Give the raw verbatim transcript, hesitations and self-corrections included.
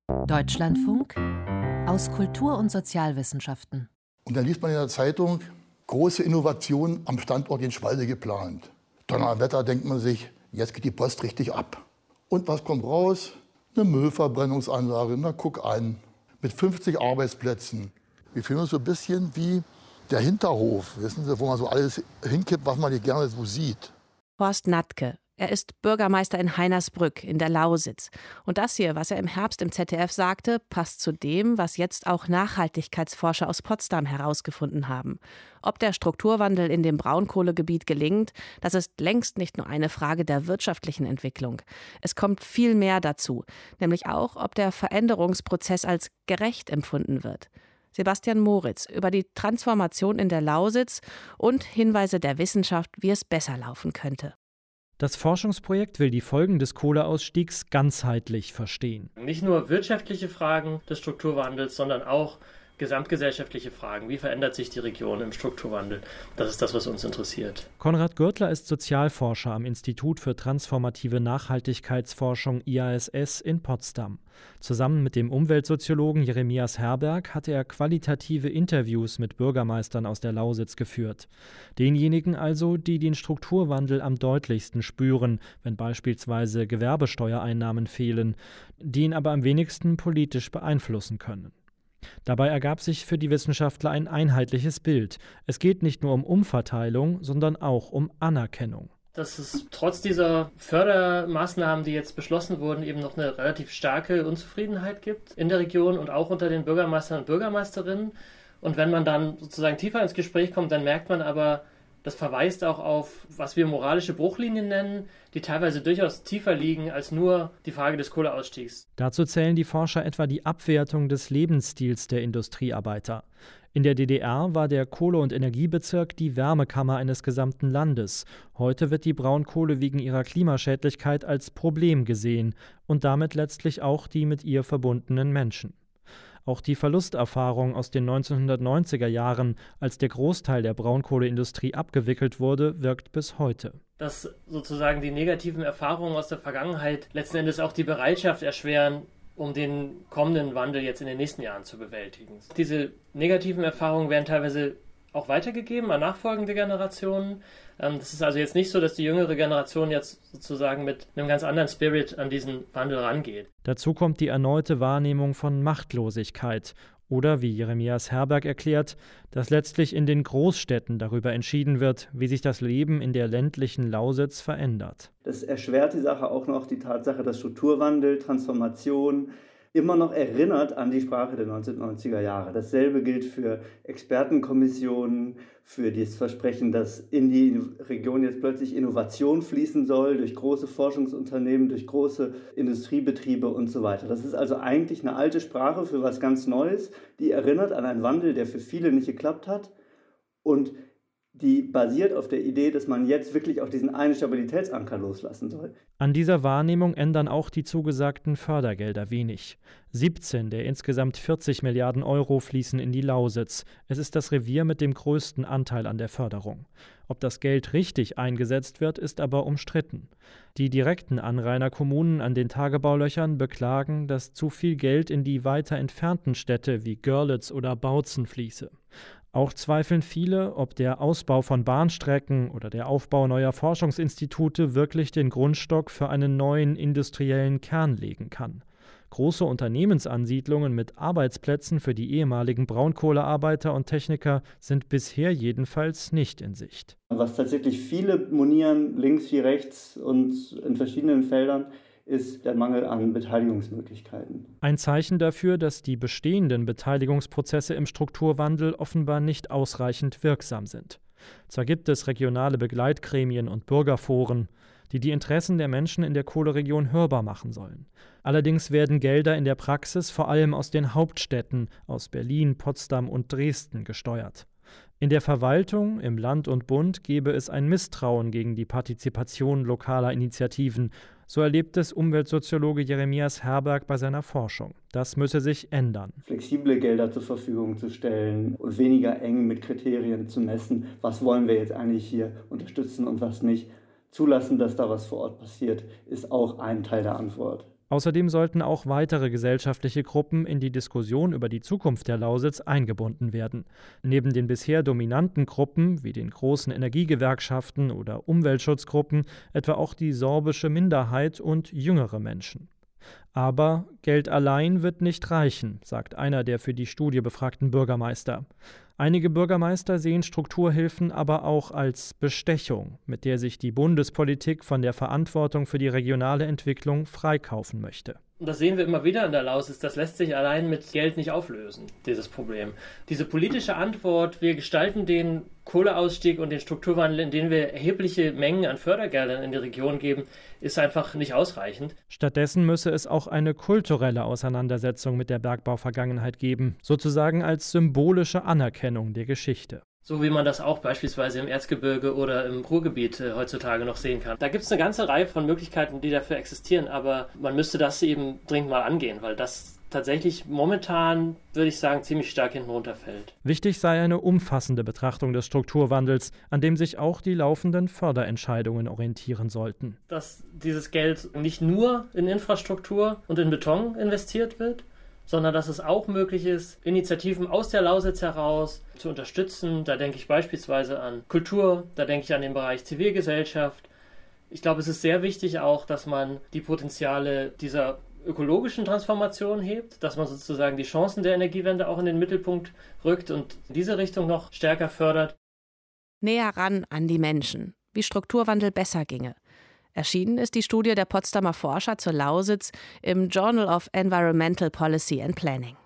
Deutschlandfunk aus Kultur- und Sozialwissenschaften. Und dann liest man in der Zeitung, große Innovation am Standort in Schwalde geplant. Donnerwetter, denkt man sich, jetzt geht die Post richtig ab. Und was kommt raus? Eine Müllverbrennungsanlage, na guck an, mit fünfzig Arbeitsplätzen. Wir fühlen uns so ein bisschen wie der Hinterhof, wissen Sie, wo man so alles hinkippt, was man nicht gerne so sieht. Horst Natke. Er ist Bürgermeister in Heinersbrück in der Lausitz. Und das hier, was er im Herbst im Z D F sagte, passt zu dem, was jetzt auch Nachhaltigkeitsforscher aus Potsdam herausgefunden haben. Ob der Strukturwandel in dem Braunkohlegebiet gelingt, das ist längst nicht nur eine Frage der wirtschaftlichen Entwicklung. Es kommt viel mehr dazu, nämlich auch, ob der Veränderungsprozess als gerecht empfunden wird. Sebastian Moritz über die Transformation in der Lausitz und Hinweise der Wissenschaft, wie es besser laufen könnte. Das Forschungsprojekt will die Folgen des Kohleausstiegs ganzheitlich verstehen. Nicht nur wirtschaftliche Fragen des Strukturwandels, sondern auch gesamtgesellschaftliche Fragen. Wie verändert sich die Region im Strukturwandel? Das ist das, was uns interessiert. Konrad Gürtler ist Sozialforscher am Institut für transformative Nachhaltigkeitsforschung I A S S in Potsdam. Zusammen mit dem Umweltsoziologen Jeremias Herberg hatte er qualitative Interviews mit Bürgermeistern aus der Lausitz geführt. Denjenigen also, die den Strukturwandel am deutlichsten spüren, wenn beispielsweise Gewerbesteuereinnahmen fehlen, die ihn aber am wenigsten politisch beeinflussen können. Dabei ergab sich für die Wissenschaftler ein einheitliches Bild. Es geht nicht nur um Umverteilung, sondern auch um Anerkennung. Dass es trotz dieser Fördermaßnahmen, die jetzt beschlossen wurden, eben noch eine relativ starke Unzufriedenheit gibt in der Region und auch unter den Bürgermeistern und Bürgermeisterinnen. Und wenn man dann sozusagen tiefer ins Gespräch kommt, dann merkt man aber, das verweist auch auf, was wir moralische Bruchlinien nennen, die teilweise durchaus tiefer liegen als nur die Frage des Kohleausstiegs. Dazu zählen die Forscher etwa die Abwertung des Lebensstils der Industriearbeiter. In der D D R war der Kohle- und Energiebezirk die Wärmekammer eines gesamten Landes. Heute wird die Braunkohle wegen ihrer Klimaschädlichkeit als Problem gesehen und damit letztlich auch die mit ihr verbundenen Menschen. Auch die Verlusterfahrung aus den neunzehnhundertneunziger Jahren, als der Großteil der Braunkohleindustrie abgewickelt wurde, wirkt bis heute. Dass sozusagen die negativen Erfahrungen aus der Vergangenheit letzten Endes auch die Bereitschaft erschweren, um den kommenden Wandel jetzt in den nächsten Jahren zu bewältigen. Diese negativen Erfahrungen werden teilweise auch weitergegeben an nachfolgende Generationen. Das ist also jetzt nicht so, dass die jüngere Generation jetzt sozusagen mit einem ganz anderen Spirit an diesen Wandel rangeht. Dazu kommt die erneute Wahrnehmung von Machtlosigkeit oder, wie Jeremias Herberg erklärt, dass letztlich in den Großstädten darüber entschieden wird, wie sich das Leben in der ländlichen Lausitz verändert. Das erschwert die Sache auch noch, die Tatsache, dass Strukturwandel, Transformation immer noch erinnert an die Sprache der neunzehnhundertneunziger Jahre. Dasselbe gilt für Expertenkommissionen, für das Versprechen, dass in die Region jetzt plötzlich Innovation fließen soll, durch große Forschungsunternehmen, durch große Industriebetriebe und so weiter. Das ist also eigentlich eine alte Sprache für was ganz Neues, die erinnert an einen Wandel, der für viele nicht geklappt hat und die basiert auf der Idee, dass man jetzt wirklich auch diesen einen Stabilitätsanker loslassen soll. An dieser Wahrnehmung ändern auch die zugesagten Fördergelder wenig. siebzehn der insgesamt vierzig Milliarden Euro fließen in die Lausitz. Es ist das Revier mit dem größten Anteil an der Förderung. Ob das Geld richtig eingesetzt wird, ist aber umstritten. Die direkten Anrainerkommunen an den Tagebaulöchern beklagen, dass zu viel Geld in die weiter entfernten Städte wie Görlitz oder Bautzen fließe. Auch zweifeln viele, ob der Ausbau von Bahnstrecken oder der Aufbau neuer Forschungsinstitute wirklich den Grundstock für einen neuen industriellen Kern legen kann. Große Unternehmensansiedlungen mit Arbeitsplätzen für die ehemaligen Braunkohlearbeiter und Techniker sind bisher jedenfalls nicht in Sicht. Was tatsächlich viele monieren, links wie rechts und in verschiedenen Feldern, ist der Mangel an Beteiligungsmöglichkeiten. Ein Zeichen dafür, dass die bestehenden Beteiligungsprozesse im Strukturwandel offenbar nicht ausreichend wirksam sind. Zwar gibt es regionale Begleitgremien und Bürgerforen, die die Interessen der Menschen in der Kohleregion hörbar machen sollen. Allerdings werden Gelder in der Praxis vor allem aus den Hauptstädten, aus Berlin, Potsdam und Dresden gesteuert. In der Verwaltung, im Land und Bund gebe es ein Misstrauen gegen die Partizipation lokaler Initiativen. So erlebt es Umweltsoziologe Jeremias Herberg bei seiner Forschung. Das müsse sich ändern. Flexible Gelder zur Verfügung zu stellen und weniger eng mit Kriterien zu messen, was wollen wir jetzt eigentlich hier unterstützen und was nicht. Zulassen, dass da was vor Ort passiert, ist auch ein Teil der Antwort. Außerdem sollten auch weitere gesellschaftliche Gruppen in die Diskussion über die Zukunft der Lausitz eingebunden werden. Neben den bisher dominanten Gruppen wie den großen Energiegewerkschaften oder Umweltschutzgruppen etwa auch die sorbische Minderheit und jüngere Menschen. Aber Geld allein wird nicht reichen, sagt einer der für die Studie befragten Bürgermeister. Einige Bürgermeister sehen Strukturhilfen aber auch als Bestechung, mit der sich die Bundespolitik von der Verantwortung für die regionale Entwicklung freikaufen möchte. Und das sehen wir immer wieder in der Lausitz, das lässt sich allein mit Geld nicht auflösen, dieses Problem. Diese politische Antwort, wir gestalten den Kohleausstieg und den Strukturwandel, indem wir erhebliche Mengen an Fördergeldern in die Region geben, ist einfach nicht ausreichend. Stattdessen müsse es auch eine kulturelle Auseinandersetzung mit der Bergbauvergangenheit geben, sozusagen als symbolische Anerkennung der Geschichte. So wie man das auch beispielsweise im Erzgebirge oder im Ruhrgebiet äh, heutzutage noch sehen kann. Da gibt es eine ganze Reihe von Möglichkeiten, die dafür existieren, aber man müsste das eben dringend mal angehen, weil das tatsächlich momentan, würde ich sagen, ziemlich stark hinten runterfällt. Wichtig sei eine umfassende Betrachtung des Strukturwandels, an dem sich auch die laufenden Förderentscheidungen orientieren sollten. Dass dieses Geld nicht nur in Infrastruktur und in Beton investiert wird, sondern dass es auch möglich ist, Initiativen aus der Lausitz heraus zu unterstützen. Da denke ich beispielsweise an Kultur, da denke ich an den Bereich Zivilgesellschaft. Ich glaube, es ist sehr wichtig auch, dass man die Potenziale dieser ökologischen Transformation hebt, dass man sozusagen die Chancen der Energiewende auch in den Mittelpunkt rückt und in diese Richtung noch stärker fördert. Näher ran an die Menschen, wie Strukturwandel besser ginge. Erschienen ist die Studie der Potsdamer Forscher zur Lausitz im Journal of Environmental Policy and Planning.